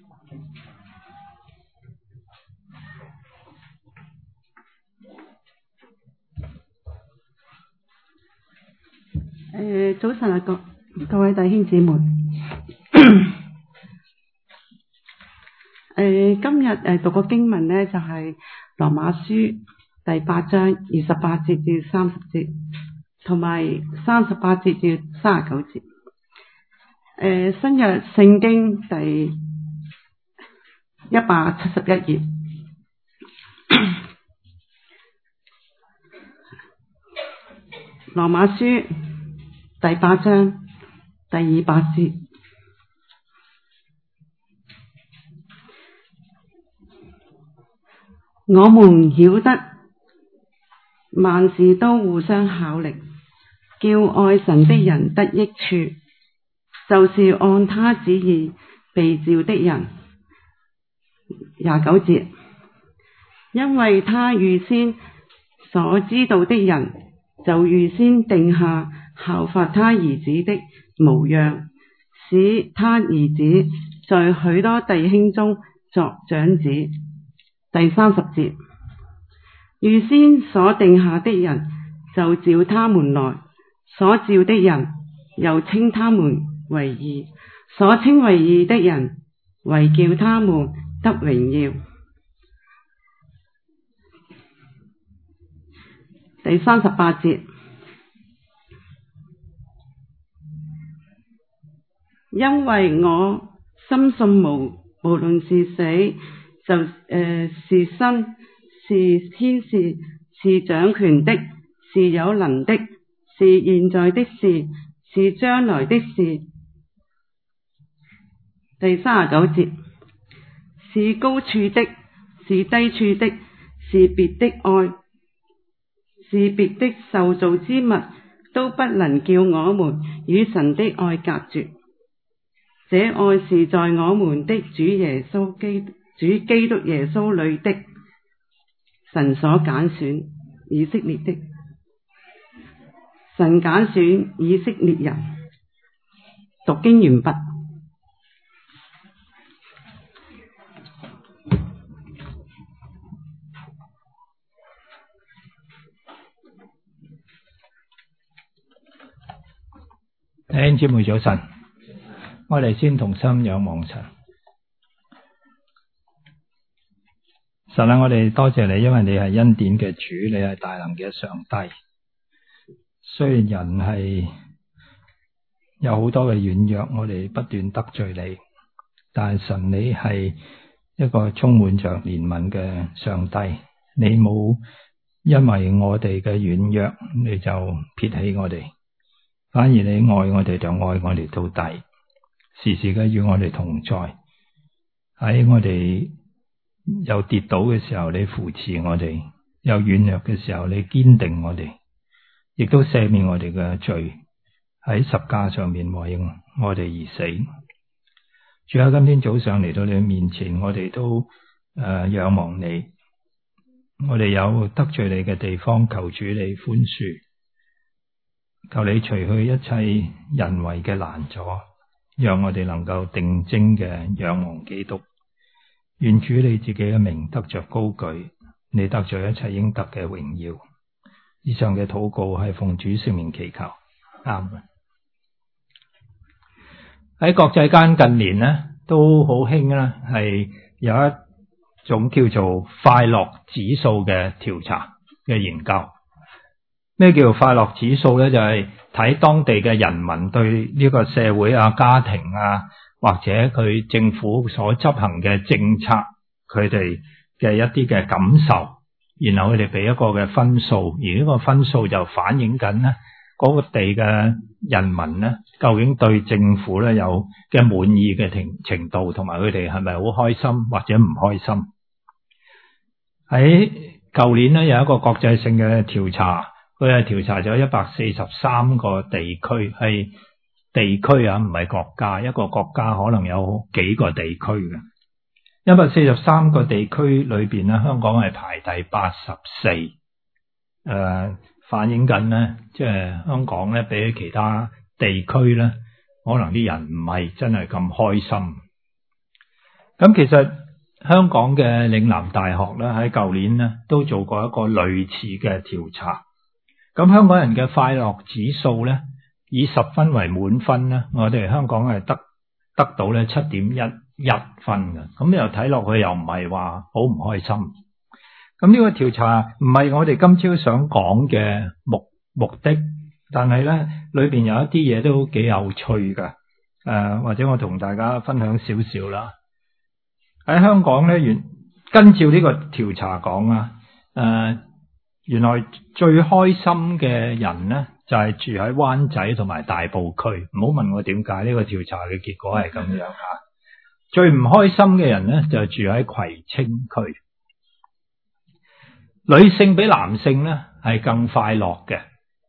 早晨啊，各位弟兄姊妹。今日讀個經文呢，就係羅馬書第8章28節至30節，同埋38節至39節。新約聖經第171頁。羅馬書第8章第200節。我們曉得萬事都互相效力，叫愛神的人得益處，就是按他旨意被召的人。29節，因為他預先所知道的人，就預先定下效法他兒子的模樣，使他兒子在許多弟兄中作長子。第30節，預先所定下的人，就召他們來；所召的人，又稱他們為義；所稱為義的人，為叫他們得榮耀。第38節，因為我深信無論是死，是生，是天使，是掌權的，是有能的，是現在的事，是將來的事。第39節，是高處的，是低處的，是別的愛，是別的受造之物，都不能叫我們與神的愛隔絕。這愛是在我們的主基督耶穌裏的，神所揀選以色列的，神揀選以色列人。讀經完畢。 弟兄姊妹早晨，我哋先同心仰望神。神啊，我哋多謝你，因為你係恩典嘅主，你係大能嘅上帝。雖然人係有好多嘅軟弱，我哋不斷得罪你，但係神你係一個充滿着憐憫嘅上帝。你冇因為我哋嘅軟弱，你就撇棄我哋，反而你愛我哋就愛我哋到底，時時嘅與我哋同在。喺我哋有跌倒嘅時候，你扶持我哋；有軟弱嘅時候，你堅定我哋，亦都赦免我哋嘅罪，喺十架上面為我哋而死。主喺今天早上嚟到你面前，我哋都仰望你。我哋有得罪你嘅地方，求主你寬恕，求你除去一切人為嘅攔阻，讓我哋能夠定睛嘅仰望基督。願主你自己嘅名得着高舉，你得着一切應得嘅榮耀。以上嘅禱告係奉主聖名祈求，阿們。喺國際間近年呢都好興啦，係有一種叫做快樂指數嘅調查嘅研究。咩叫快樂指數呢？就係睇當地嘅人民對呢個社會啊、家庭啊，或者佢政府所執行嘅政策，佢哋嘅一啲嘅感受，然後佢哋俾一個嘅分數，而呢個分數就反映緊呢嗰個地嘅人民呢，究竟對政府呢有嘅滿意嘅程度，同埋佢哋係咪好開心或者唔開心。喺舊年呢，有一個國際性嘅調查，佢係調查咗143個地區，係地區啊，唔係國家。一個國家可能有幾個地區嘅。143個地區裏邊呢，香港係排第84，反映緊呢，即係香港呢，比起其他地區呢，可能啲人唔係真係咁開心。 咁其實香港嘅嶺南大學咧喺舊年咧都做過一個類似嘅調查。咁香港人嘅快樂指數咧以10分為滿分咧，我哋香港係得到咧7.11分嘅。咁又睇落去又唔係話好唔開心。咁呢個調查唔係我哋今朝想講嘅目的，但係咧裏邊有一啲嘢都幾有趣嘅。或者我同大家分享少少啦。喺香港咧，跟照呢個調查講啊，原來最開心嘅人咧就係住喺灣仔同埋大埔區。唔好問我點解呢個調查嘅結果係咁樣吓。最唔開心嘅人咧就係住喺葵青區。女性比男性咧係更快樂嘅。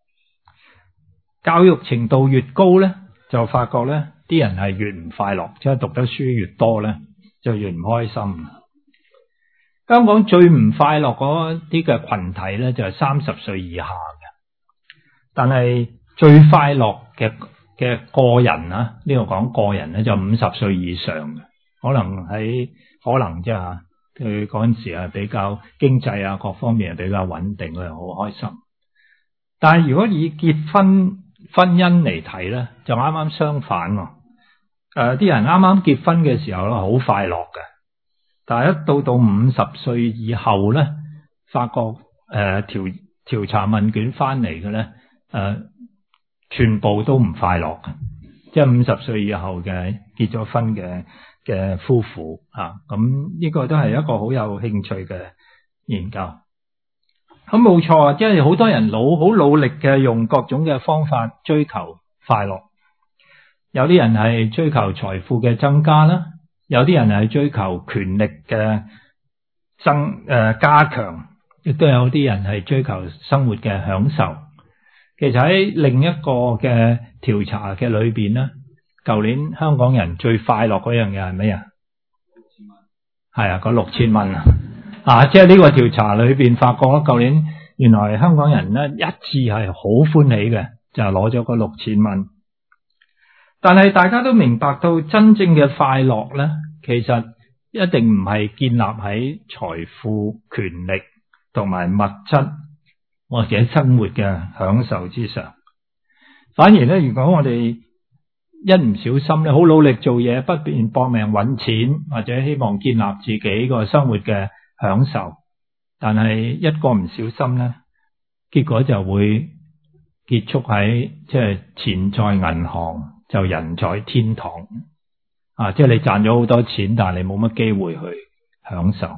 教育程度越高咧，就發覺咧啲人係越唔快樂，即係讀得書越多咧就越唔開心。香港最唔快樂嗰啲嘅群體咧就係30歲以下嘅，但係最快樂嘅個人啊，呢度講個人咧就50歲以上嘅，可能即係吓佢嗰陣時係比較經濟啊各方面係比較穩定，佢係好開心。但係如果以結婚姻嚟睇咧，就啱啱相反喎。啲人啱啱結婚嘅時候咧，好快樂嘅，但係一到50歲以後咧，發覺調查問卷翻嚟嘅咧，全部都唔快樂嘅，即係50歲以後嘅結咗婚嘅夫婦啊，咁呢個都係一個好有興趣嘅研究。咁冇錯，即係好多人好努力嘅用各種嘅方法追求快樂。有啲人係追求財富嘅增加啦，有啲人係追求權力嘅加強，亦都有啲人係追求生活嘅享受。其實喺另一個嘅調查嘅裏邊咧，舊年香港人最快樂嗰樣嘢係咩啊？6000蚊。係啊，嗰6000蚊啊！即係呢個調查裏邊發覺咧，舊年原來香港人咧一致係好歡喜嘅，就攞咗嗰6000蚊。但係大家都明白到真正嘅快樂咧，其實一定唔係建立喺財富、權力同埋物質或者生活嘅享受之上。反而咧，如果我哋一唔小心咧，好努力做嘢，不斷搏命搵錢，或者希望建立自己個生活嘅享受，但係一個唔小心咧，結果就會結束喺即係錢在銀行就人在天堂啊！即係你賺咗好多錢，但係你冇乜機會去享受。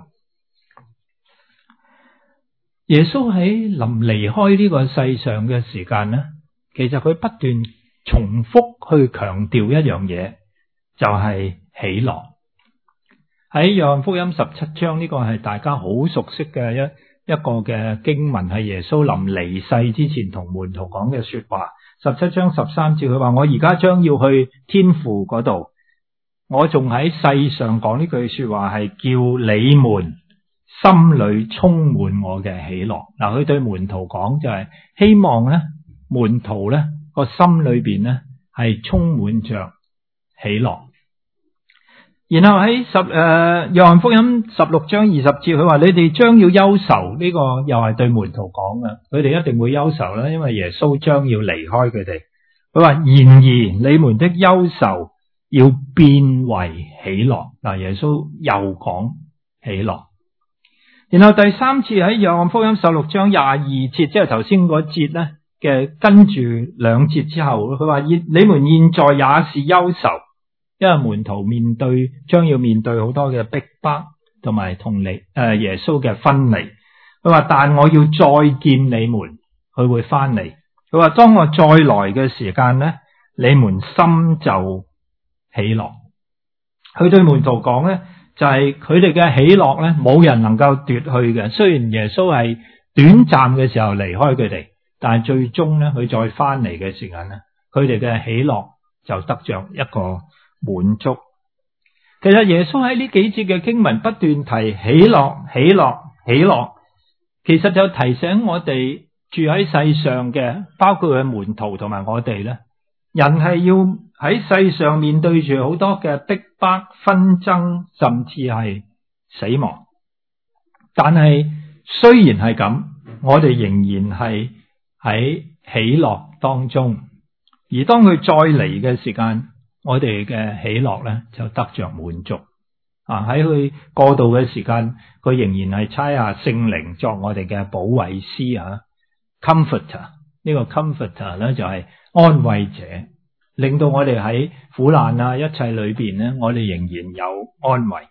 耶穌喺臨離開呢個世上嘅時間咧，其實佢不斷重複去強調一樣嘢，就係喜樂。喺約翰福音17章，呢個係大家好熟悉嘅一個嘅經文，係耶穌臨離世之前同門徒講嘅說話。17章13節，佢話：我而家將要去天父嗰度，我仲喺世上講呢句說話，係叫你們心裏充滿我嘅喜樂。嗱，佢對門徒講就係希望咧，門徒咧個心裏邊咧係充滿着喜樂。然後喺約翰福音16章20節，佢話：你哋將要憂愁。呢個又係對門徒講嘅，佢哋一定會憂愁啦，因為耶穌將要離開佢哋。佢話：然而你們的憂愁要變為喜樂。嗱，耶穌又講喜樂。然後第三次喺約翰福音16章22節，即係頭先嗰節咧嘅跟住兩節之後，佢話：你們現在也是憂愁。因為門徒將要面對好多嘅逼迫，同埋同耶穌嘅分離。佢話：但我要再見你們，佢會翻嚟。佢話：當我再來嘅時間咧，你們心就喜樂。佢對門徒講咧，就係佢哋嘅喜樂咧，冇人能夠奪去嘅。雖然耶穌係短暫嘅時候離開佢哋，但係最終咧，佢再翻嚟嘅時間咧，佢哋嘅喜樂就得着一個滿足。其實耶穌喺呢幾節嘅經文不斷提喜樂、喜樂、喜樂，其實就提醒我哋住喺世上嘅，包括佢門徒同埋我哋咧，人係要喺世上面對住好多嘅逼迫、紛爭，甚至係死亡。但係雖然係咁，我哋仍然係喺喜樂當中。而當佢再嚟嘅時間，我哋嘅喜樂咧就得着滿足。喺佢過渡嘅時間，佢仍然係差下聖靈作我哋嘅保惠師啊 ，comforter。呢個 comforter 咧就係安慰者，令到我哋喺苦難啊一切裏邊咧，我哋仍然有安慰。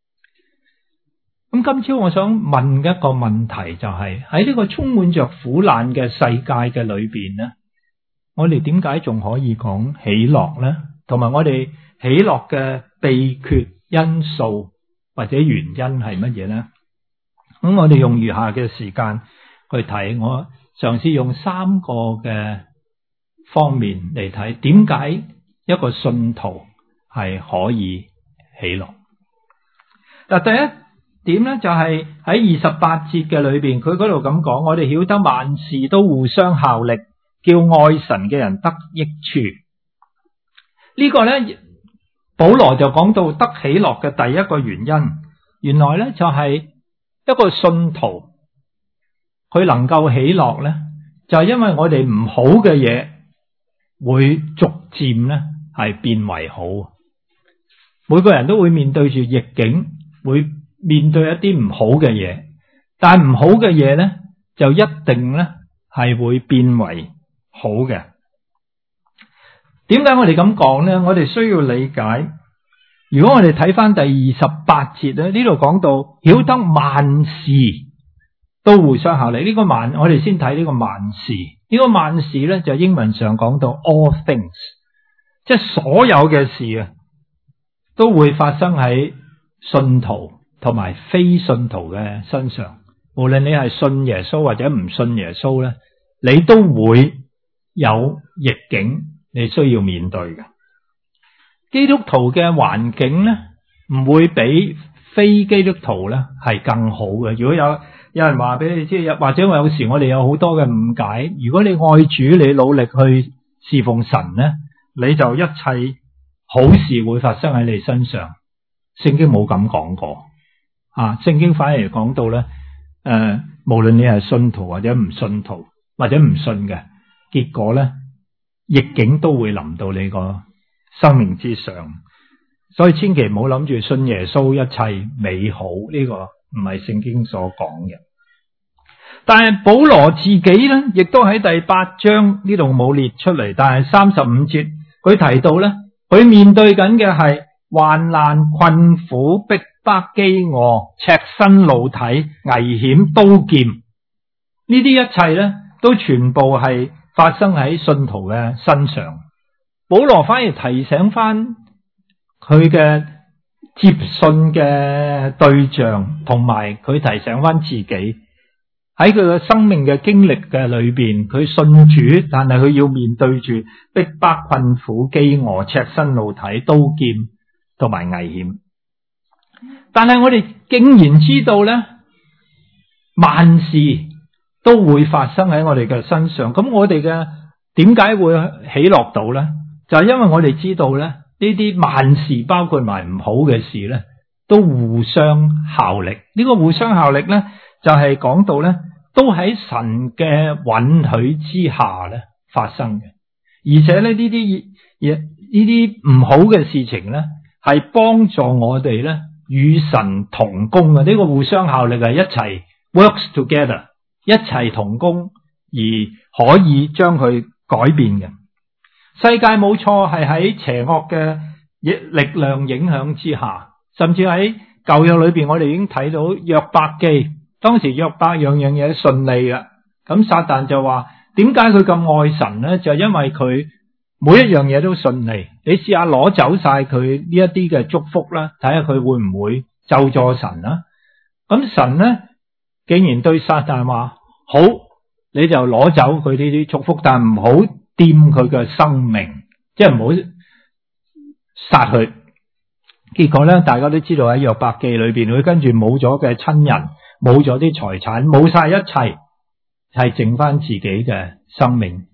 咁今朝我想問一個問題，就係喺呢個充滿着苦難嘅世界嘅裏邊咧，我哋點解仲可以講喜樂呢？同埋我哋喜樂嘅秘訣、因素或者原因係乜嘢呢？咁我哋用餘下嘅時間去睇，我嘗試用3個嘅方面嚟睇，點解一個信徒係可以喜樂。嗱，第一點咧就係喺28節嘅裏邊，佢嗰度咁講，我哋曉得萬事都互相效力，叫愛神嘅人得益處。呢個呢，保羅就講到得喜樂嘅第一個原因，原來呢就係一個信徒佢能夠喜樂呢，就係因為我哋唔好嘅嘢會逐漸呢係變為好。每個人都會面對住逆境，會面對一啲唔好嘅嘢，但係唔好嘅嘢呢，就一定呢係會變為好嘅。點解我哋咁講呢？我哋需要理解，如果我哋睇翻第28節咧，呢度講到曉得萬事都互相效力。呢個萬，我哋先睇呢個萬事。呢個萬事呢，就英文上講到 all things， 即係所有嘅事啊，都會發生喺信徒同埋非信徒嘅身上。無論你係信耶穌或者唔信耶穌呢，你都會有逆境你需要面對嘅。基督徒嘅環境呢，唔會比非基督徒呢係更好嘅。如果有人話俾你知，或者有時我哋有好多嘅誤解，如果你愛主，你努力去侍奉神呢，你就一切好事會發生喺你身上。聖經冇咁講過聖經反而講到呢，無論你係信徒或者唔信徒或者唔信嘅，結果呢，逆境都會臨到你個生命之上。所以千祈唔好諗住信耶穌一切美好，呢個唔係聖經所講嘅。但係保羅自己呢，亦都喺第8章呢度冇列出嚟，但係35節佢提到呢，佢面對緊嘅係患難、困苦、逼迫、飢餓、赤身露體、危險、刀劍，呢啲一切呢，都全部係發生喺信徒嘅身上。保羅反而提醒翻佢嘅接信嘅對象，同埋佢提醒翻自己喺佢嘅生命嘅經歷嘅裏邊，佢信主，但係佢要面對住逼迫、困苦、飢餓、赤身露體、刀劍同埋危險。但係我哋竟然知道呢，萬事都會發生喺我哋嘅身上。咁我哋嘅點解會喜樂到呢？就係因為我哋知道呢，呢啲萬事包括埋唔好嘅事呢，都互相效力。呢個互相效力呢，就係講到呢，都喺神嘅允許之下呢發生嘅。而且呢，呢啲唔好嘅事情呢，係幫助我哋呢與神同工嘅。呢個互相效力係一齊 works together， 一齊同工而可以將佢改變嘅。世界冇錯係喺邪惡嘅力量影響之下，甚至喺舊約裏邊我哋已經睇到約伯記，當時約伯樣樣嘢順利嘅，咁撒旦就話點解佢咁愛神呢？就因為佢每一樣嘢都順利。你試下攞走晒佢呢一啲嘅祝福啦，睇下佢會唔會咒詛神啦？咁神呢竟然對撒旦話好，你就攞走佢呢啲祝福，但唔好掂佢嘅生命，即係唔好殺佢。結果呢，大家都知道喺約伯記裏邊，佢跟住冇咗嘅親人，冇咗啲財產，冇晒一切，係剩翻自己嘅生命，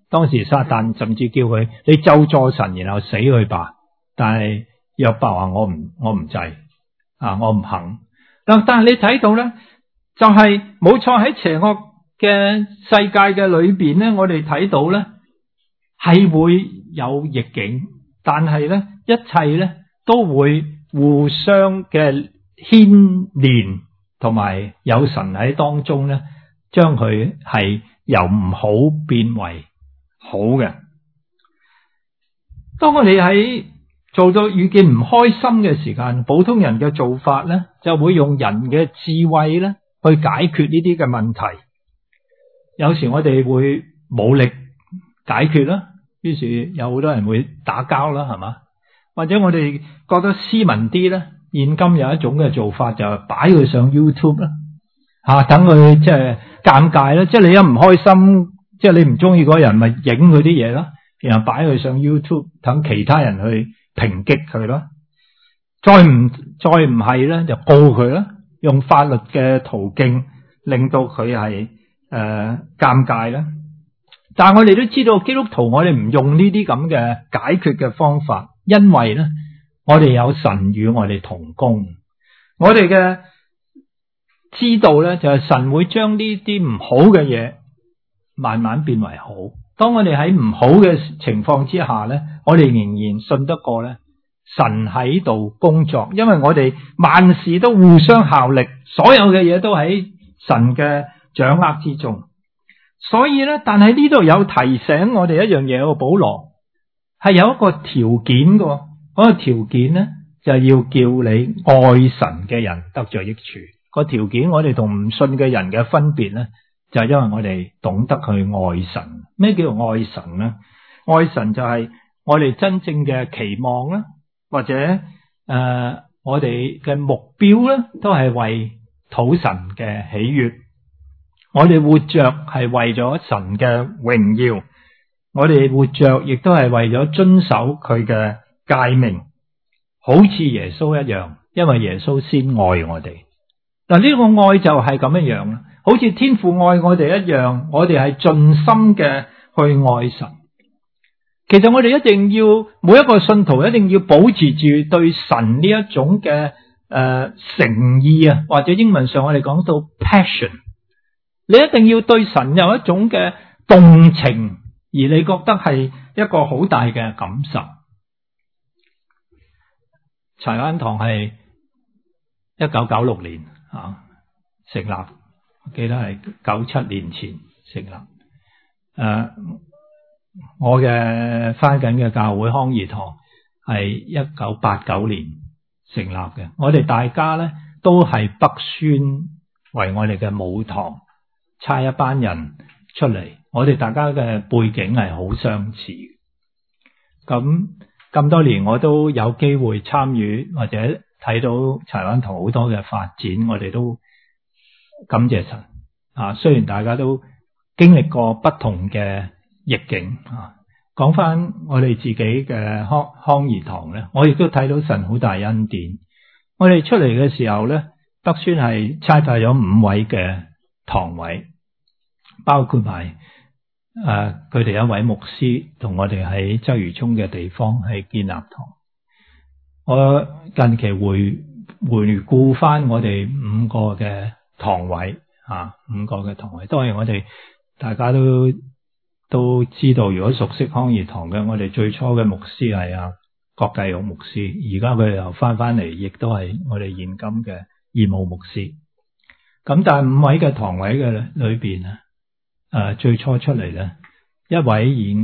當時撒旦甚至叫佢你咒詛神然後死去吧，但係約伯話我唔制我唔肯。但係你睇到咧，就係冇錯，喺邪惡嘅世界嘅裏邊咧，我哋睇到咧係會有逆境，但係咧一切咧都會互相嘅牽連，同埋有神喺當中咧，將佢係由唔好變為好嘅。當我哋喺做到遇見唔開心嘅時間，普通人嘅做法咧，就會用人嘅智慧咧去解決呢啲嘅問題。有時我哋會武力解決啦，於是有好多人會打交啦，係嘛？或者我哋覺得斯文啲咧，現今有一種嘅做法就係擺佢上 YouTube 啦，等佢即係尷尬啦，即係你一唔開心，即係你唔中意嗰人，咪影佢啲嘢啦，然後擺佢上 YouTube， 等其他人去抨擊佢咯。再唔係咧，就告佢啦，用法律嘅途徑令到佢係尷尬啦。但係我哋都知道基督徒，我哋唔用呢啲咁嘅解決嘅方法，因為咧我哋有神與我哋同工。我哋嘅知道咧，就係神會將呢啲唔好嘅嘢慢慢變為好。當我哋喺唔好嘅情況之下咧，我哋仍然信得過咧神喺度工作，因為我哋萬事都互相效力，所有嘅嘢都喺神嘅掌握之中。所以咧，但係呢度有提醒我哋一樣嘢，保羅係有一個條件嘅，嗰個條件咧就係要叫你愛神嘅人得着益處。個條件我哋同唔信嘅人嘅分別咧，就係因為我哋懂得去愛神。咩叫做愛神咧？愛神就係我哋真正嘅期望啦，或者我哋嘅目標咧，都係為討神嘅喜悅。我哋活着係為咗神嘅榮耀，我哋活着亦都係為咗遵守佢嘅誡命，好似耶穌一樣，因為耶穌先愛我哋。嗱，呢個愛就係咁樣啦，好似天父愛我哋一樣，我哋係盡心嘅去愛神。其實我哋一定要每一個信徒一定要保持住對神呢一種嘅誠意啊，或者英文上我哋講到 passion。你一定要對神有一種嘅動情，而你覺得係一個好大嘅感受。柴灣堂係1996年成立，我記得係97年前成立。我嘅返緊嘅教會康怡堂係1989年成立嘅。我哋大家咧都係北宣為我哋嘅母堂，差一班人出嚟，我哋大家嘅背景係好相似。咁多年我都有機會參與或者睇到柴灣堂好多嘅發展，我哋都感謝神。雖然大家都經歷過不同嘅逆境。講翻我哋自己嘅康怡堂咧，我亦都睇到神好大恩典。我哋出嚟嘅時候咧，北宣係差派咗5位嘅堂委，包括埋佢哋一位牧師同我哋喺鰂魚涌嘅地方係建立堂。我近期回顧翻我哋5個嘅堂委，5個嘅堂委，當然我哋大家都知道，如果熟悉康怡堂嘅，我哋最初嘅牧師係郭繼勇牧師，而家佢又翻嚟，亦都係我哋現今嘅義務牧師。咁但係5位嘅堂委嘅裏邊最初出嚟咧，一位現今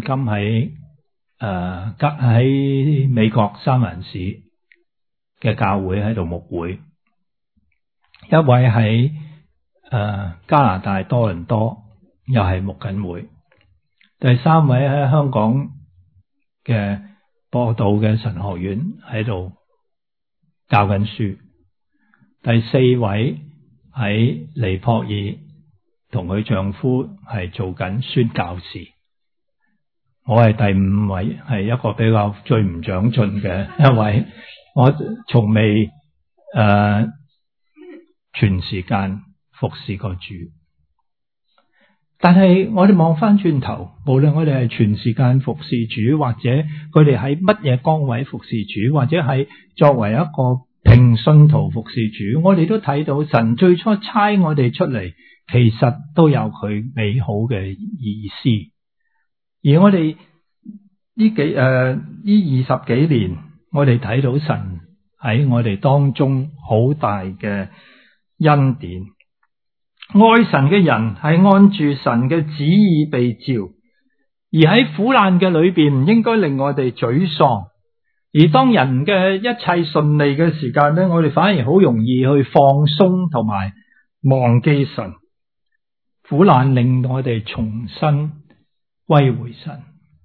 喺美國三藩市嘅教會喺度牧會，一位喺加拿大多倫多又係牧緊會，第3位喺香港嘅播道嘅神學院喺度教緊書，第4位喺尼泊爾同佢丈夫係做緊宣教士，我係第5位，係一個比較最唔長進嘅一位，我從未全時間服侍過主。 但係我哋望翻轉頭，無論我哋係全時間服侍主，或者佢哋喺乜嘢崗位服侍主，或者係作為一個平信徒服侍主，我哋都睇到神最初差我哋出嚟，其實都有佢美好嘅意思。而我哋呢20幾年，我哋睇到神喺我哋當中好大嘅恩典。愛神嘅人係按住神嘅旨意被召，而喺苦難嘅裏邊唔應該令我哋沮喪。而當人嘅一切順利嘅時間咧，我哋反而好容易去放鬆同埋忘記神。苦難令我哋重新歸回神。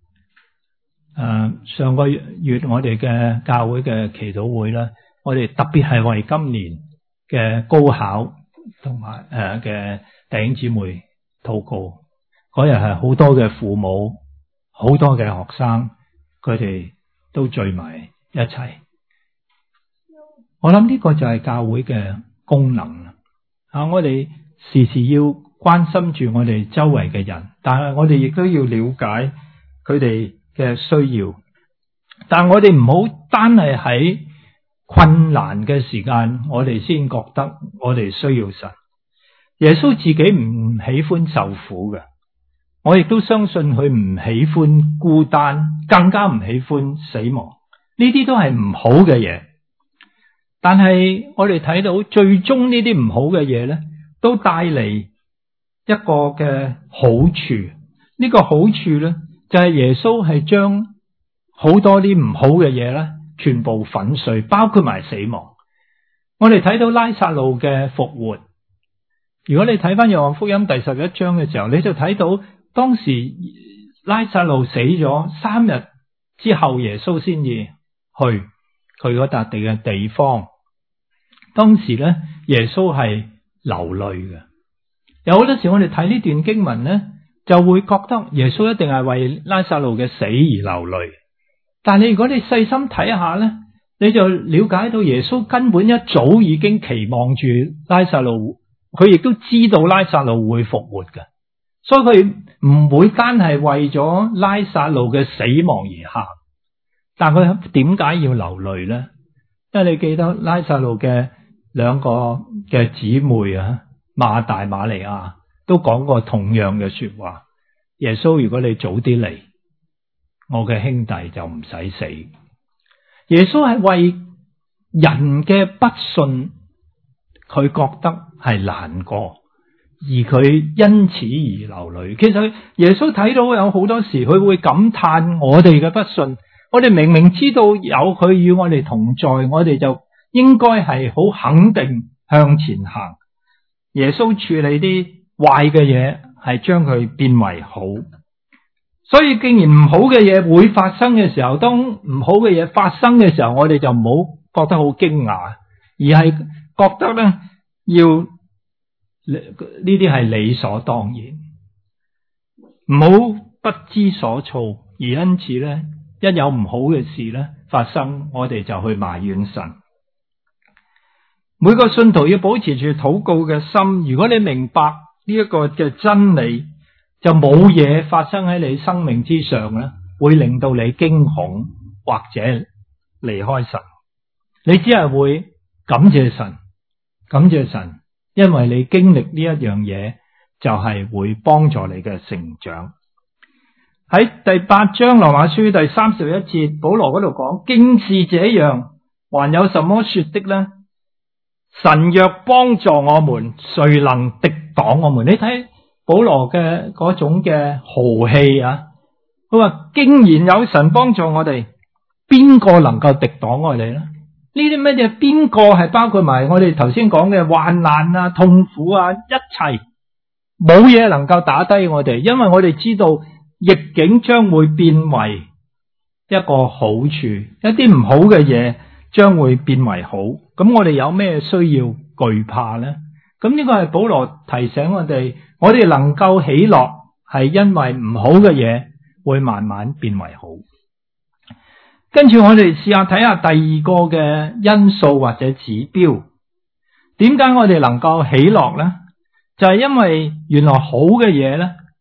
上個月我哋嘅教會嘅祈禱會咧，我哋特別係為今年嘅高考同埋嘅弟兄姊妹禱告。嗰日係好多嘅父母，好多嘅學生，佢哋都聚埋一齊。我諗呢個就係教會嘅功能啦。我哋時時要關心住我哋周圍嘅人，但係我哋亦都要了解佢哋嘅需要。但係我哋唔好單係喺困難嘅時間，我哋先覺得我哋需要神。耶穌自己唔喜歡受苦嘅，我亦都相信佢唔喜歡孤單，更加唔喜歡死亡。呢啲都係唔好嘅嘢。但係我哋睇到最終呢啲唔好嘅嘢咧，都帶嚟一個嘅好處。呢個好處咧，就係耶穌係將好多啲唔好嘅嘢咧，全部粉碎，包括埋死亡。我哋睇到拉撒路嘅復活。如果你睇翻約翰福音第11章嘅時候，你就睇到當時拉撒路死咗3日之後，耶穌先至去佢嗰笪地嘅地方。當時咧，耶穌係流淚嘅。有好多時我哋睇呢段經文咧，就會覺得耶穌一定係為拉撒路嘅死而流淚。但係如果你細心睇下咧，你就了解到耶穌根本一早已經期望住拉撒路，佢亦都知道拉撒路會復活嘅，所以佢唔會單係為咗拉撒路嘅死亡而喊。但佢點解要流淚呢？因為你記得拉撒路嘅兩個嘅姊妹啊，馬大馬利亞都講過同樣嘅說話。耶穌，如果你早啲嚟，我嘅兄弟就唔使死。耶穌係為人嘅不信，佢覺得係難過，而佢因此而流淚。其實耶穌睇到有好多時，佢會感嘆我哋嘅不信。我哋明明知道有佢與我哋同在，我哋就應該係好肯定向前行。耶穌處理啲壞嘅嘢，係將佢變為好。所以既然唔好嘅嘢會發生嘅時候，當唔好嘅嘢發生嘅時候，我哋就唔好覺得好驚訝，而係覺得咧，要呢啲係理所當然，唔好不知所措。而因此咧，一有唔好嘅事咧發生，我哋就去埋怨神。每個信徒要保持住禱告嘅心。如果你明白呢一個嘅真理，就冇嘢發生喺你生命之上咧，會令到你驚恐或者離開神。你只係會感謝神，感謝神，因為你經歷呢一樣嘢，就係會幫助你嘅成長。喺第8章羅馬書第31節，保羅嗰度講，經是這樣，還有什麼說的呢？神若幫助我們，誰能敵擋我們？你睇保羅嘅嗰種嘅豪氣啊！佢話竟然有神幫助我哋，邊個能夠敵擋我哋呢？呢啲乜嘢？邊個係包括埋我哋頭先講嘅患難啊、痛苦啊，一切冇嘢能夠打低我哋，因為我哋知道逆境將會變為一個好處，一啲唔好嘅嘢將會變為好。咁我哋有咩需要懼怕呢？咁呢個係保羅提醒我哋能夠喜樂，係因為唔好嘅嘢會慢慢變為好。跟住我哋試下睇下第二個嘅因素或者指標。點解我哋能夠喜樂呢？就係因為原來好嘅嘢呢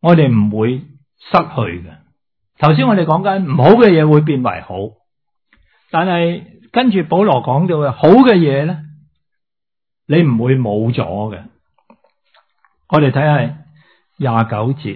我哋唔會失去嘅。頭先我哋講緊唔好嘅嘢會變為好，但係跟住保羅講到嘅好嘅嘢咧，你唔會冇咗嘅。我哋睇下29節，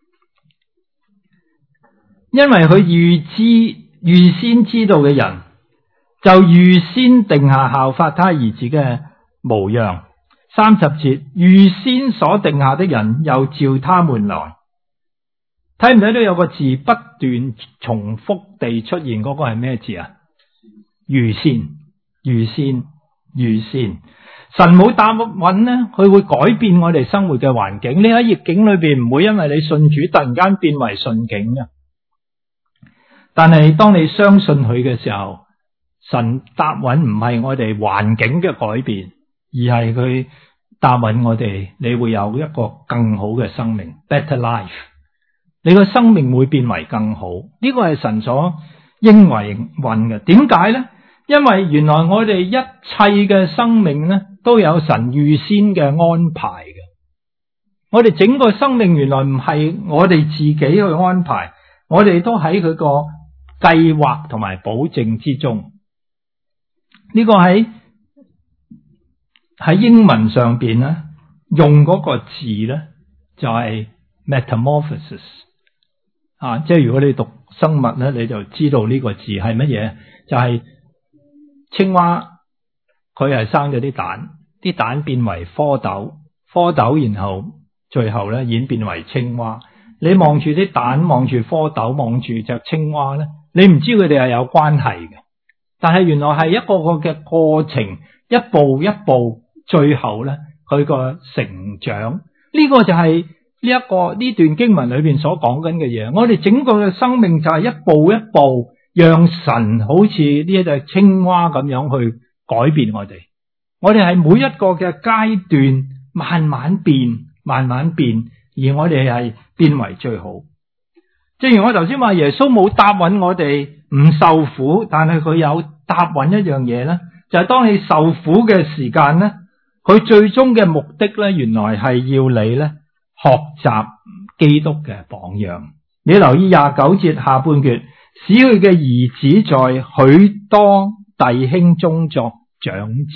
因為佢預先知道嘅人，就預先定下效法他兒子嘅模樣。30節，預先所定下的人，又召他們來。睇唔睇到有個字不斷重複地出現，嗰個係咩字啊？預先，預先，預先。神冇答允呢，佢會改變我哋生活嘅環境。你喺逆境裏邊唔會因為你信主突然間變為順境嘅，但係當你相信佢嘅時候，神答允唔係我哋環境嘅改變，而係佢答允我哋，你會有一個更好嘅生命 ，better life。你個生命會變為更好，呢個係神所應允嘅。點解呢？因為原來我哋一切嘅生命呢，都有神預先嘅安排嘅。我哋整個生命原來唔係我哋自己去安排，我哋都喺佢個計劃同埋保證之中。呢個喺英文上邊呢，用嗰個字呢，就係 metamorphosis。即係如果你讀生物咧，你就知道呢個字係乜嘢，就係青蛙，佢係生咗啲蛋，啲蛋變為蝌蚪，蝌蚪然後最後咧演變為青蛙。你望住啲蛋，望住蝌蚪，望住隻青蛙咧，你唔知佢哋係有關係嘅，但係原來係一個個嘅過程，一步一步，最後咧佢個成長，呢個就係呢段經文裏邊所講緊嘅嘢。我哋整個嘅生命就係一步一步讓神好似呢一隻青蛙咁樣去改變我哋。我哋係每一個嘅階段慢慢變，慢慢變，而我哋係變為最好。正如我頭先話，耶穌冇答允我哋唔受苦，但係佢有答允一樣嘢咧，就係當你受苦嘅時間咧，佢最終嘅目的咧，原來係要你咧學習基督嘅榜樣。你留意29節下半句，使佢嘅兒子在許多弟兄中作長子。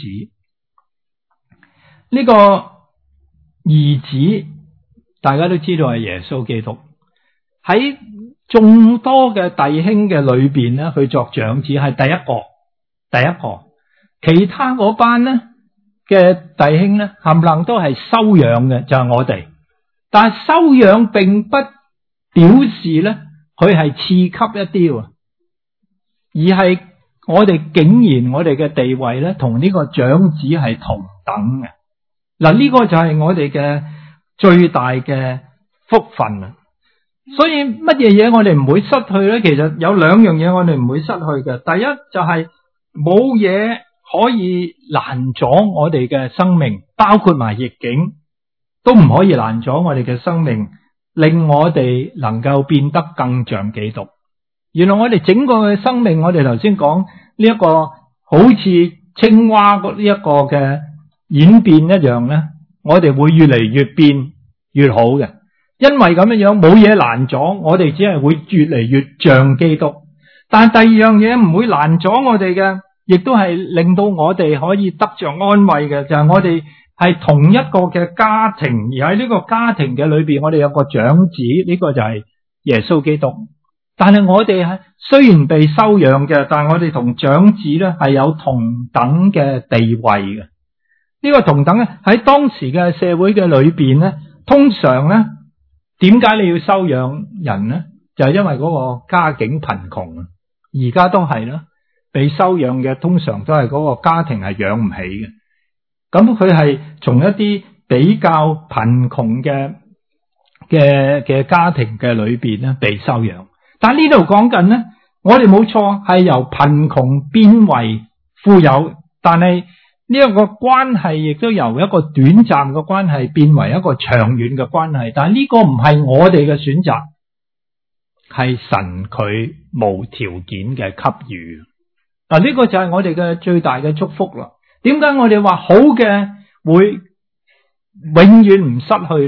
呢個兒子大家都知道係耶穌基督，喺眾多嘅弟兄嘅裏邊咧，佢作長子係第一個。其他嗰班咧嘅弟兄咧，冚唪唥都係收養嘅，就係我哋。但係收養並不表示咧，佢係次級一啲，而係我哋竟然我哋嘅地位咧，同呢個長子係同等嘅。嗱，呢個就係我哋嘅最大嘅福分啊！所以乜嘢嘢我哋唔會失去咧？其實有兩樣嘢我哋唔會失去嘅。第一就係冇嘢可以攔阻我哋嘅生命，包括埋逆境都唔可以攔阻我哋嘅生命，令我哋能夠變得更像基督。原來我哋整個嘅生命，我哋頭先講呢一個好似青蛙呢一個嘅演變一樣咧，我哋會越嚟越變越好嘅。因為咁樣冇嘢攔阻，我哋只係會越嚟越像基督。但係第二樣嘢唔會攔阻我哋嘅，亦都係令到我哋可以得着安慰嘅，就係我哋係同一個嘅家庭，而喺呢個家庭嘅裏邊，我哋有個長子，呢個就係耶穌基督。但係我哋係雖然被收養嘅，但係我哋同長子咧係有同等嘅地位嘅。呢個同等咧喺當時嘅社會嘅裏邊咧，通常咧點解你要收養人咧？就係因為嗰個家境貧窮啊，而家都係啦。被收養嘅通常都係嗰個家庭係養唔起嘅。咁佢係從一啲比較貧窮嘅家庭嘅裏邊咧被收養。但係呢度講緊咧，我哋冇錯係由貧窮變為富有，但係呢一個關係亦都由一個短暫嘅關係變為一個長遠嘅關係。但係呢個唔係我哋嘅選擇，係神佢無條件嘅給予。嗱，呢個就係我哋嘅最大嘅祝福啦。點解我哋話好嘅會永遠唔失去呢？就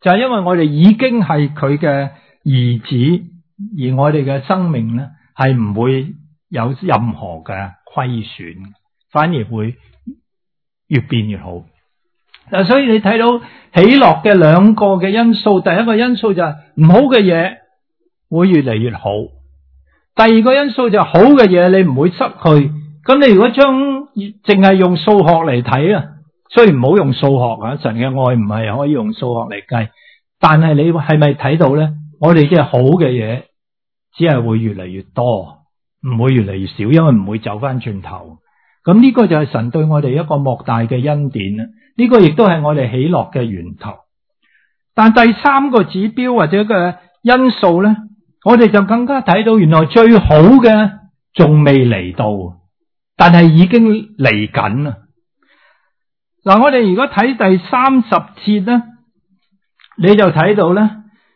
就係因為我哋已經係佢嘅兒子，而我哋嘅生命咧係唔會有任何嘅虧損，反而會越變越好。所以你睇到喜樂嘅兩個嘅因素，第一個因素就係唔好嘅嘢會越嚟越好，第二個因素就係好嘅嘢你唔會失去。咁你如果將淨係用數學嚟睇啊，雖然唔好用數學啊，神嘅愛唔係可以用數學嚟計，但係你係咪睇到咧？我哋嘅好嘅嘢只係會越嚟越多，唔會越嚟越少，因為唔會走翻轉頭。咁呢個就係神對我哋一個莫大嘅恩典啦。呢個亦都係我哋喜樂嘅源頭。但第三個指標或者嘅因素咧，我哋就更加睇到原來最好嘅仲未嚟到，但係已經嚟緊啦。嗱，我哋如果睇第30節咧，你就睇到咧，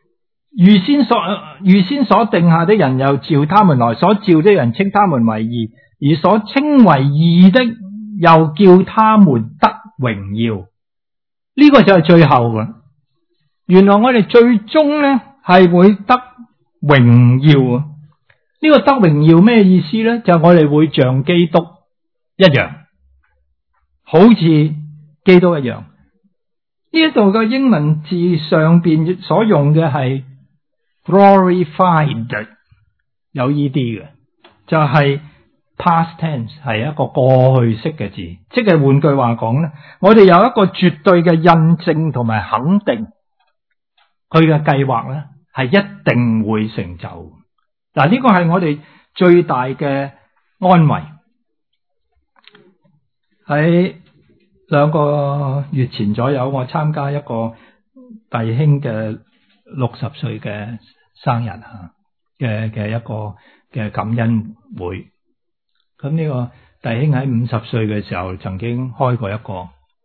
預先所定下的人又召他們來，所召的人稱他們為義，而所稱為義的又叫他們得榮耀。呢個就係最後嘅。原來我哋最終咧係會得榮耀啊！呢個得榮耀咩意思咧？就係我哋會像基督一樣，好似基督一樣。呢一度嘅英文字上邊所用嘅係 glorified， 有呢啲嘅，就係 past tense， 係一個過去式嘅字，即係換句話講咧，我哋有一個絕對嘅印證同埋肯定，佢嘅計劃咧係一定會成就。嗱，呢個係我哋最大嘅安慰。喺2個月前左右，我參加一個弟兄嘅60歲嘅生日嘅一個嘅感恩會。咁呢個弟兄喺50歲嘅時候曾經開過一個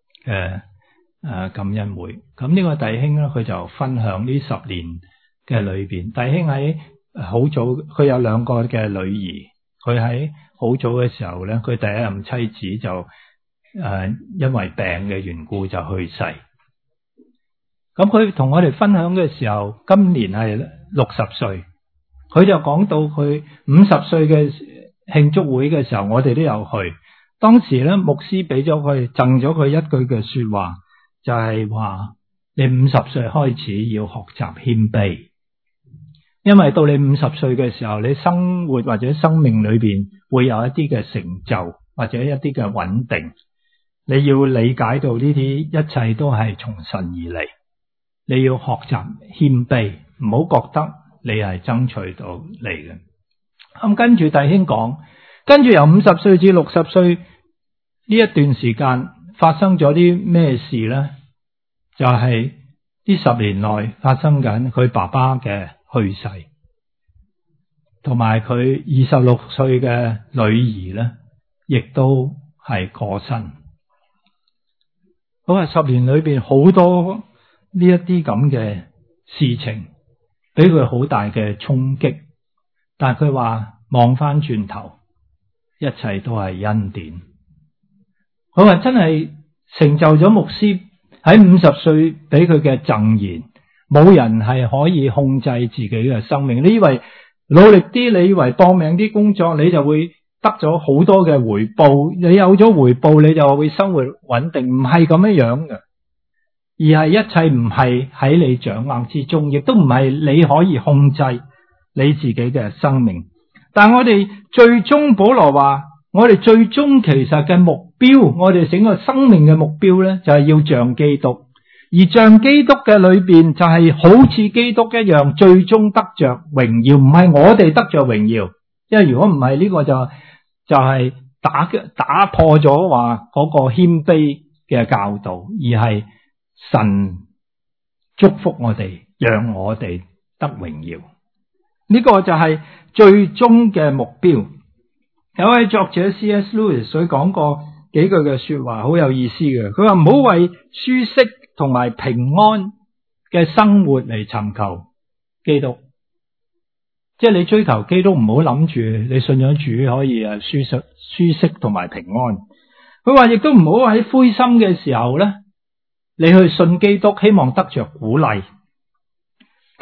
感恩會。咁呢個弟兄咧，佢就分享呢10年嘅裏邊，弟兄喺好早，佢有2個嘅女兒，佢喺好早嘅時候咧，佢第一任妻子就因為病嘅緣故就去世。咁佢同我哋分享嘅時候，今年係60歲，佢就講到佢50歲嘅慶祝會嘅時候，我哋都有去。當時咧，牧師俾咗佢贈咗佢一句嘅說話，就係話你50歲開始要學習謙卑，因為到你50歲嘅時候，你生活或者生命裏邊會有一啲嘅成就或者一啲嘅穩定，你要理解到呢啲一切都係從神而嚟，你要學習謙卑，唔好覺得你係爭取到嚟嘅。咁跟住弟兄講，跟住由50歲至60歲呢一段時間發生咗啲咩事呢？就係呢10年內發生緊佢爸爸嘅去世，同埋佢26歲嘅女兒呢，亦都係過身。咁10年裏邊好多呢一啲咁嘅事情，俾佢好大嘅衝擊。但係佢話望翻轉頭，一切都係恩典。佢話真係成就咗牧師喺50歲俾佢嘅贈言，冇人係可以控制自己嘅生命。你以為努力啲，你以為搏命啲工作，你就會得咗好多嘅回報，你有咗回報，你就會生活穩定，唔係咁樣嘅，而係一切唔係喺你掌握之中，亦都唔係你可以控制你自己嘅生命。但我哋最終，保羅話我哋最終其實嘅目標，我哋整個生命嘅目標呢，就係要像基督，而像基督嘅裏邊就係好似基督一樣，最終得着榮耀，唔係我哋得着榮耀，因為如果唔係呢個就係打破咗話嗰個謙卑嘅教導，而係神祝福我哋，讓我哋得榮耀。呢個就係最終嘅目標。有位作者 C.S. Lewis 佢講過幾句嘅說話，好有意思嘅。佢話唔好為舒適同埋平安嘅生活嚟尋求基督，即係你追求基督，唔好諗住你信咗主可以舒適同埋平安。佢話亦都唔好喺灰心嘅時候呢，你去信基督，希望得着鼓勵，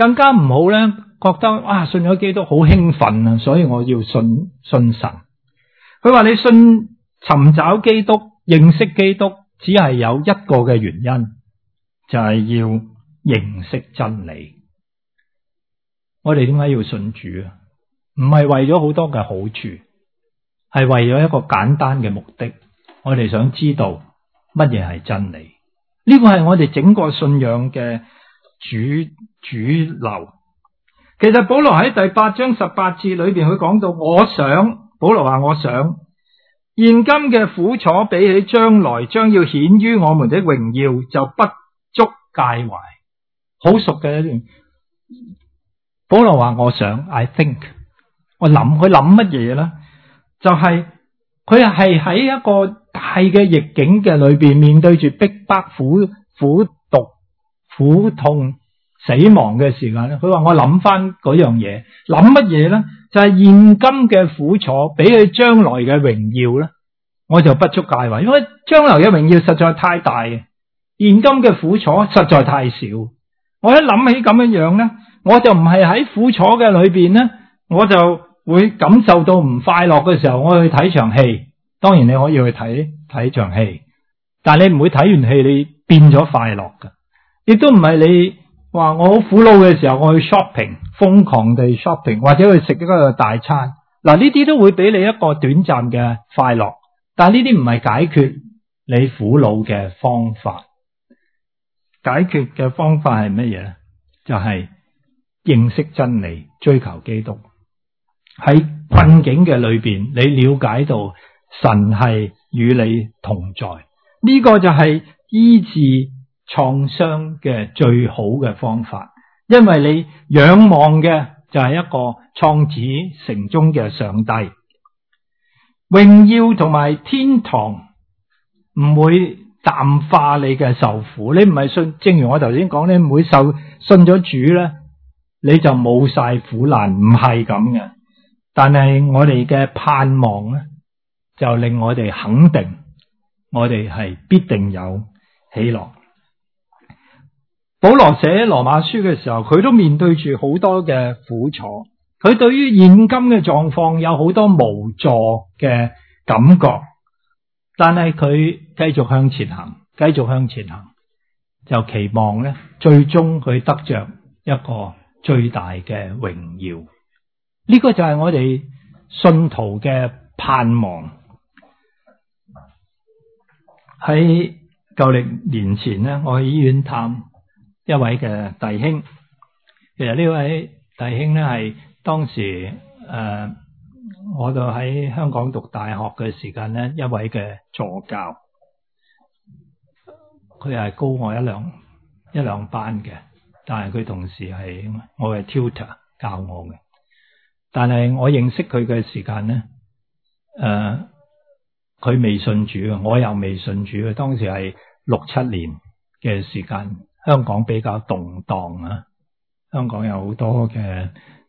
更加唔好咧，覺得信咗基督好興奮啊，所以我要信神。佢話你尋找基督、認識基督，只係有一個嘅原因，就係要認識真理。我哋點解要信主啊？唔係為咗好多嘅好處，係為咗一個簡單嘅目的。我哋想知道乜嘢係真理。呢個係我哋整個信仰嘅主流。其實保羅喺第8章18節裏邊，佢講到保羅話我想現今嘅苦楚比起將來將要顯於我們的榮耀就不足介懷。好熟嘅一段。保羅話我想 I think， 我諗，佢諗乜嘢呢？就係佢係喺一個大嘅逆境嘅裏邊，面對住逼迫、苦毒、苦痛、死亡嘅時間咧，佢話我諗翻嗰樣嘢，諗乜嘢呢？就係現今嘅苦楚比起將來嘅榮耀呢，我就不足介懷，因為將來嘅榮耀實在太大嘅，現今嘅苦楚實在太少。我一諗起咁樣呢，我就唔係喺苦楚嘅裏邊呢，我就會感受到唔快樂嘅時候，我去睇場戲。當然你可以去睇場戲，但係你唔會睇完戲你變咗快樂㗎。亦都唔係你話我好苦惱嘅時候，我去 shopping， 瘋狂地 shopping， 或者去食一個大餐。嗱，呢啲都會俾你一個短暫嘅快樂，但係呢啲唔係解決你苦惱嘅方法。解決嘅方法係乜嘢咧？就係認識真理，追求基督。喺困境嘅裏邊，你了解到神係與你同在，呢個就係醫治創傷嘅最好嘅方法。因為你仰望嘅就係一個創始成終嘅上帝。榮耀同埋天堂唔會淡化你嘅受苦。你唔係信，正如我頭先講，你唔會信咗主咧，你就冇晒苦難，唔係咁嘅。但係我哋嘅盼望咧，就令我哋肯定，我哋係必定有喜樂。保羅寫羅馬書嘅時候，佢都面對住好多嘅苦楚，佢對於現今嘅狀況有好多無助嘅感覺，但係佢繼續向前行，就期望咧，最終佢得着一個最大嘅榮耀。呢個就係我哋信徒嘅盼望。喺舊歷年前咧，我去醫院探一位嘅弟兄。其實呢位弟兄咧係當時我就喺香港讀大學嘅時間咧，一位嘅助教。佢係高我一兩班嘅，但係佢同時係我嘅 tutor 教我嘅。但係我認識佢嘅時間咧，佢未信主，我又未信主。當時係6、7年嘅時間，香港比較動盪啊，香港有好多嘅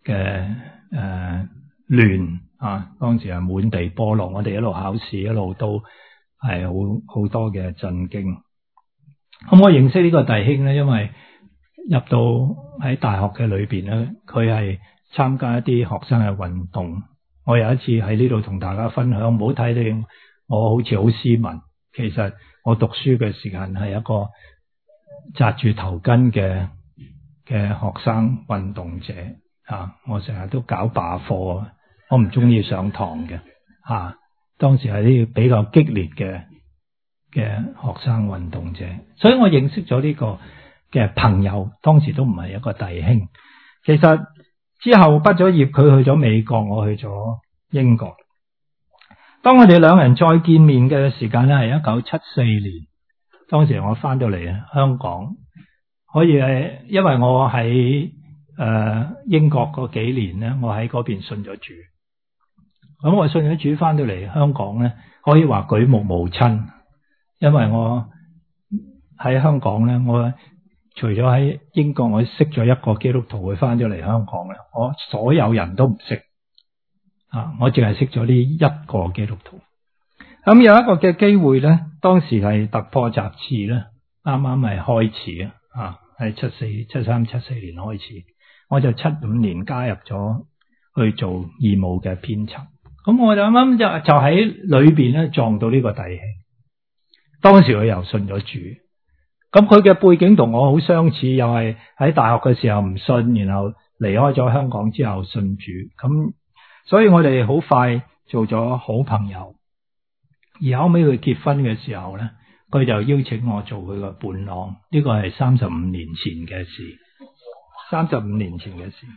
亂啊，當時係滿地波浪，我哋一路考試一路都係好多嘅震驚。咁我認識呢個弟兄咧，因為入到喺大學嘅裏邊咧，佢係參加一啲學生嘅運動。我有一次喺呢度同大家分享，唔好睇你我好似好斯文，其實我讀書嘅時間係一個紮住頭巾嘅學生運動者啊！我成日都搞罷課，我唔中意上堂嘅啊！當時係啲比較激烈嘅學生運動者，所以我認識咗呢個嘅朋友，當時都唔係一個弟兄。其實之後畢咗業，佢去咗美國，我去咗英國。當我哋兩人再見面嘅時間咧，係1974年。當時我翻到嚟香港，可以係因為我喺英國嗰幾年咧，我喺嗰邊信咗主。咁我信咗主翻到嚟香港咧，可以話舉目無親，因為我喺香港咧，我除咗喺英國我識咗一個基督徒，佢翻咗嚟香港咧，我所有人都唔識啊！我淨係識咗呢一個基督徒。咁有一個嘅機會咧，當時係突破雜誌咧，啱啱係開始啊，喺73、74年開始。 我就75年加入咗去做義務嘅編輯。咁我就啱啱就喺裏邊咧撞到呢個弟兄，當時佢又信咗主。咁佢嘅背景同我好相似，又係喺大學嘅時候唔信，然後離開咗香港之後信主。咁所以我哋好快做咗好朋友。而後尾佢結婚嘅時候咧，佢就邀請我做佢嘅伴郎。呢個係35年前嘅事。35年前嘅事。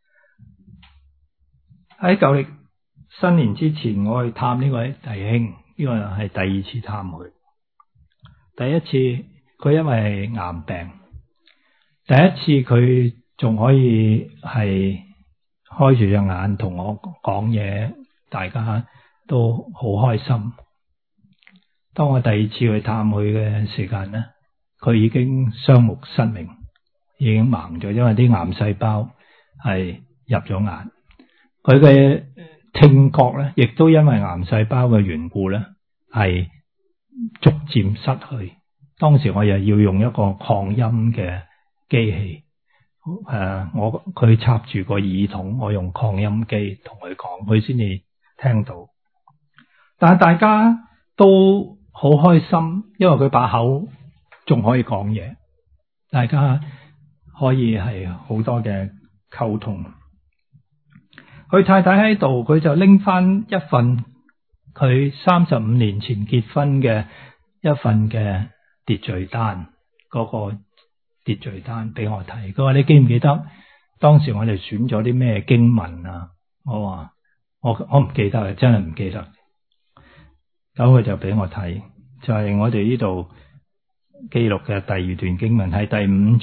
喺舊曆新年之前，我去探呢位弟兄，呢個係第二次探佢。第一次佢因為癌病，第一次佢仲可以係開住隻眼同我講嘢，大家都好開心。當我第二次去探佢嘅時間呢，佢已經雙目失明，已經盲咗，因為啲癌細胞係入咗眼。佢嘅聽覺咧，亦都因為癌細胞嘅緣故咧，係逐漸失去。當時我又要用一個擴音嘅機器，佢插住個耳筒，我用擴音機同佢講，佢先至聽到。但係大家都好開心，因為佢把口仲可以講嘢，大家可以係好多嘅溝通。佢太太喺度，佢就拎翻一份佢35年前結婚嘅一份嘅秩序單，嗰個秩序單俾我睇。佢話：你記唔記得當時我哋選咗啲咩經文啊？我話我唔記得啊，真係唔記得。咁佢就俾我睇，就係我哋呢度記錄嘅第二段經文，係第8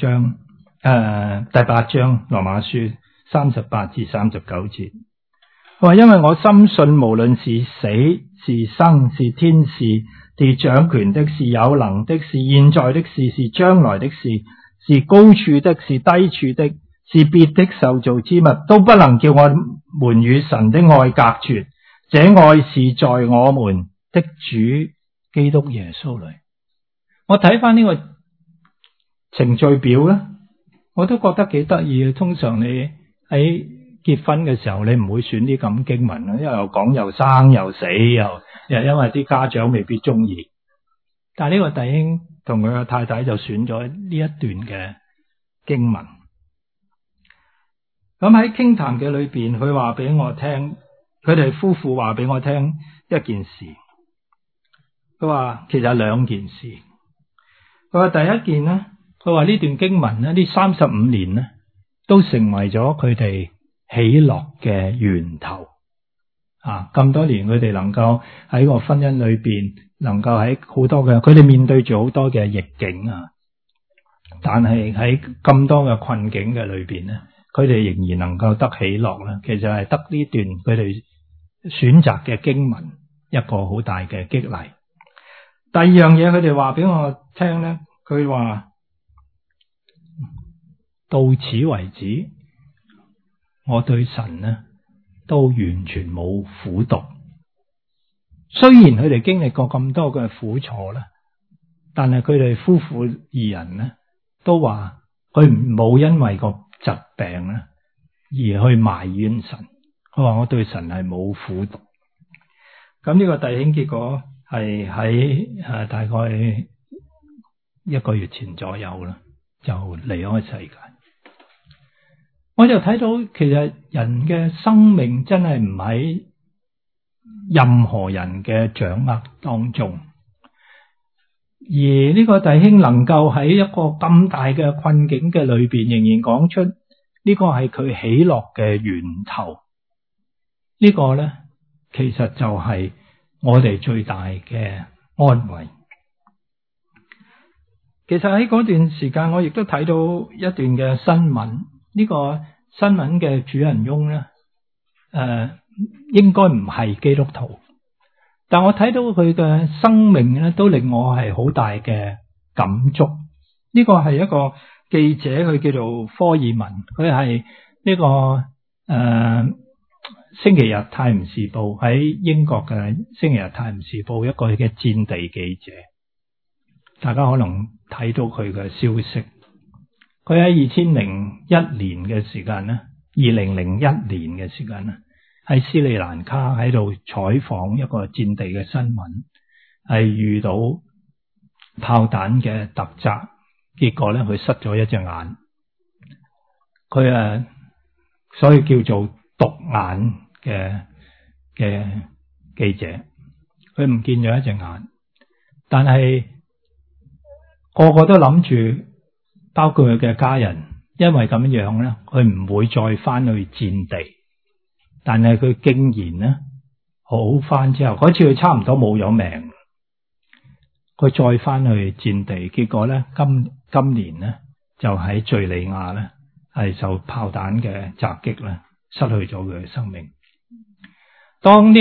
章羅馬書38至39節。佢話：因為我深信無論是死是生，是天使，是掌權的，是有能的，是現在的事，是將來的事，是高處的，是低處的，是別的受造之物，都不能叫我們與神的愛隔絕。這愛是在我們的主基督耶穌裏。我睇翻呢個程序表咧，我都覺得幾得意嘅。通常你喺結婚嘅時候，你唔會選啲咁經文啦，因為又講又生又死，又因為啲家長未必中意。但係呢個弟兄同佢嘅太太就選咗呢一段嘅經文。咁喺傾談嘅裏邊，佢話俾我聽，佢哋夫婦話俾我聽一件事。佢話其實兩件事。佢話第一件呢，佢話呢段經文呢，呢35年呢，都成為咗佢哋喜樂嘅源頭。咁多年佢哋能夠喺個婚姻裏邊，能夠喺好多嘅，佢哋面對住好多嘅逆境啊，但係喺咁多嘅困境嘅裏邊呢，佢哋仍然能夠得喜樂咧。其實係得呢段佢哋選擇嘅經文一個好大嘅激勵。第二樣嘢佢哋話俾我聽咧，佢話到此為止，我對神呢都完全冇苦毒。雖然佢哋經歷過咁多嘅苦楚啦，但係佢哋夫婦二人呢都話佢冇因為個疾病咧而去埋怨神。佢話我對神係冇苦毒。咁呢個弟兄結果係喺大概1個月前左右啦，就離開世界。我就睇到其實人嘅生命真係唔喺任何人嘅掌握當中，而呢個弟兄能夠喺一個咁大嘅困境嘅裏邊，仍然講出呢個係佢喜樂嘅源頭。呢個呢，其實就係我哋最大嘅安慰。其實喺嗰段時間，我亦都睇到一段嘅新聞。呢個新聞嘅主人翁呢，應該唔係基督徒，但我睇到佢嘅生命呢，都令我係好大嘅感觸。呢個係一個記者，佢叫做科爾文，佢係呢個星期日泰晤士報，喺英國嘅星期日泰晤士報一個嘅戰地記者。大家可能睇到佢嘅消息。 佢喺2001年嘅時間咧，2001年嘅時間咧，喺斯里蘭卡喺度採訪一個戰地嘅新聞，係遇到炮彈嘅突襲，結果咧佢失咗一隻眼，佢所以叫做獨眼嘅記者，佢唔見咗一隻眼，但係個個都諗住，包括佢嘅家人，因為咁樣咧，佢唔會再翻去戰地。但係佢竟然咧好翻之後，嗰次佢差唔多冇咗命，佢再翻去戰地，結果咧今年咧就喺敘利亞咧係受炮彈嘅襲擊咧，失去咗佢嘅生命。當呢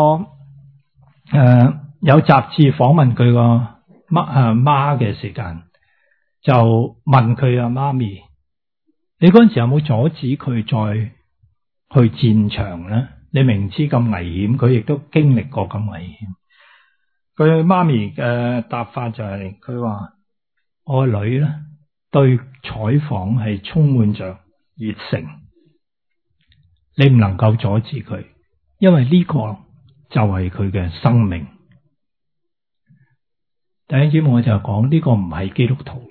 有雜誌訪問佢個媽嘅時間，就問佢媽咪：你嗰陣時有冇阻止佢再去戰場咧？你明知咁危險，佢亦都經歷過咁危險。佢媽咪嘅答法就係佢話：我個女咧對採訪係充滿着熱誠，你唔能夠阻止佢，因為呢個就係佢嘅生命。弟兄姊妹，我就講呢個唔係基督徒嘅，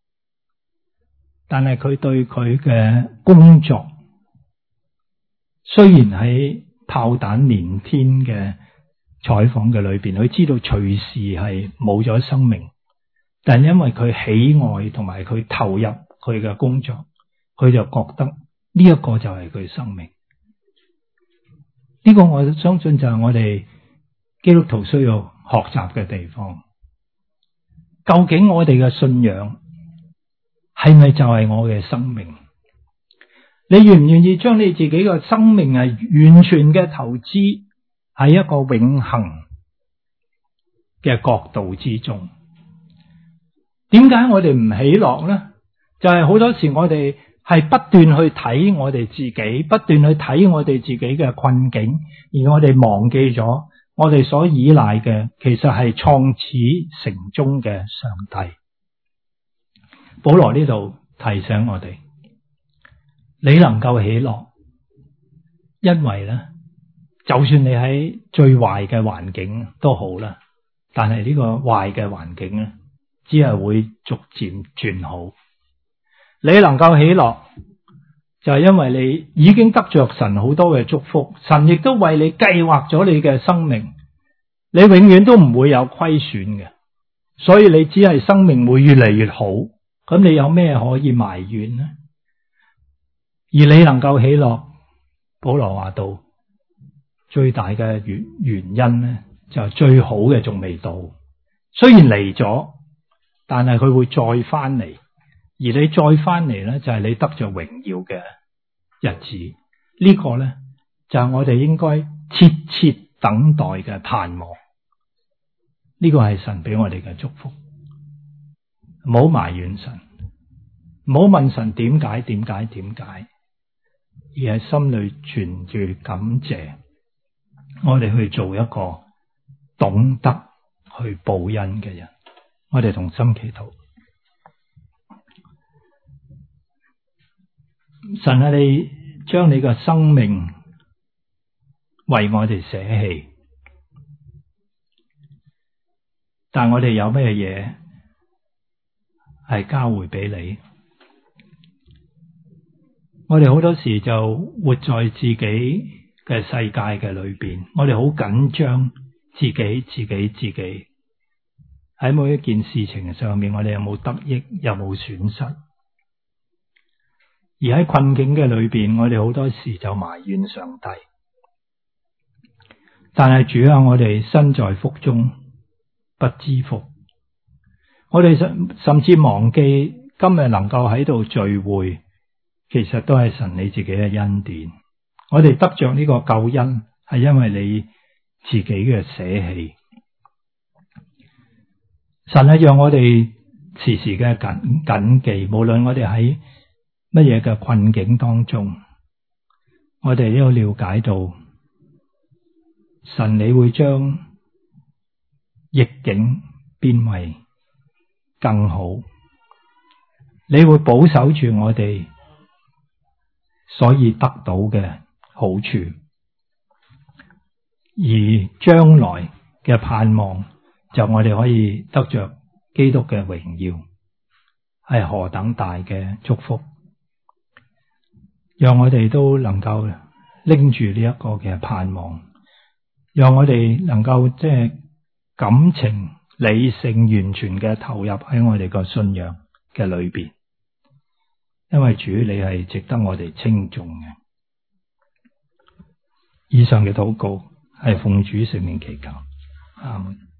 但係佢對佢嘅工作，雖然喺炮彈連天嘅採訪嘅裏邊，佢知道隨時係冇咗生命，但因為佢喜愛同埋佢投入佢嘅工作，佢就覺得呢一個就係佢生命。呢個我相信就係我哋基督徒需要學習嘅地方。究竟我哋嘅信仰係咪就係我嘅生命？你願唔願意將你自己嘅生命係完全嘅投資喺一個永恆嘅國度之中？點解我哋唔喜樂呢？就係好多時我哋係不斷去睇我哋自己，不斷去睇我哋自己嘅困境，而我哋忘記咗我哋所依賴嘅其實係創始成終嘅上帝。保羅呢度提醒我哋，你能夠喜樂，因為咧，就算你喺最壞嘅環境都好啦，但係呢個壞嘅環境咧，只係會逐漸轉好。你能夠喜樂，就係因為你已經得着神好多嘅祝福，神亦都為你計劃咗你嘅生命，你永遠都唔會有虧損嘅，所以你只係生命會越嚟越好。咁你有咩可以埋怨呢？而你能夠喜樂，保羅話到最大嘅原因呢，就係最好嘅仲未到，雖然嚟咗，但係佢會再翻嚟。而你再翻嚟呢，就係你得着榮耀嘅日子。呢個呢，就係我哋應該切切等待嘅盼望。呢個係神俾我哋嘅祝福。唔好埋怨神，唔好問神點解，而係心裏存住感謝，我哋去做一個懂得去報恩嘅人。我哋同心祈禱。神啊，你將你嘅生命為我哋捨棄，但我哋有咩嘢係交回俾你？我哋好多時就活在自己嘅世界嘅裏邊，我哋好緊張自己喺每一件事情上面，我哋有冇得益，有冇損失？而喺困境嘅裏邊，我哋好多時就埋怨上帝。但係主啊，我哋身在福中不知福，我哋甚至忘記今日能夠喺度聚會，其實都係神你自己嘅恩典。我哋得着呢個救恩，係因為你自己嘅捨棄。神係讓我哋時時嘅謹記，無論我哋喺乜嘢嘅困境當中，我哋都要了解到，神你會將逆境變為更好。 你會保守住我哋所以得到嘅好處，而將來嘅盼望就我哋可以得着基督嘅榮耀，係何等大嘅祝福！讓我哋都能夠拎住呢一個嘅盼望，讓我哋能夠即係感情理性完全嘅投入喺我哋個信仰嘅裏邊，因為主你係值得我哋稱頌嘅。以上嘅禱告係奉主聖名祈求，阿門。